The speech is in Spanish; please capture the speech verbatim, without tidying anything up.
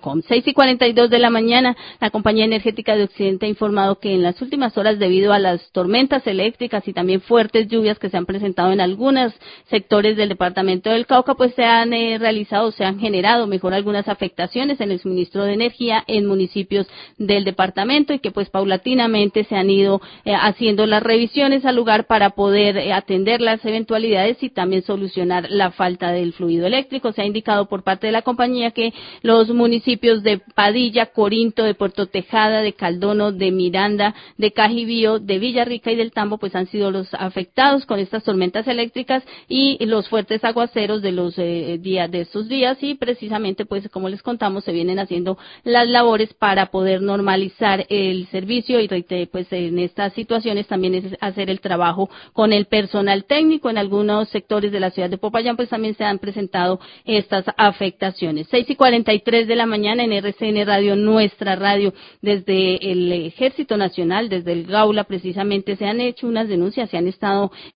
Con seis y cuarenta y dos de la mañana, la Compañía Energética de Occidente ha informado que en las últimas horas, debido a las tormentas eléctricas y también fuertes lluvias que se han presentado en algunos sectores del departamento del Cauca, pues se han eh, realizado, se han generado mejor algunas afectaciones en el suministro de energía en municipios del departamento y que pues paulatinamente se han ido eh, haciendo las revisiones al lugar para poder eh, atender las eventualidades y también solucionar la falta del fluido eléctrico. Se ha indicado por parte de la compañía que los municipios de Padilla, Corinto, de Puerto Tejada, de Caldono, de Miranda, de Cajibío, de Villarrica y del Tambo, pues han sido los afectados con estas tormentas eléctricas y los fuertes aguaceros de los eh, días de estos días y precisamente pues como les contamos se vienen haciendo las labores para poder normalizar el servicio y pues en estas situaciones también es hacer el trabajo con el personal técnico. En algunos sectores de la ciudad de Popayán pues también se han presentado estas afectaciones. seis y cuarenta y tres de la mañana en R C N Radio, nuestra radio, desde el Ejército Nacional, desde el Gaula precisamente se han hecho unas denuncias, se han estado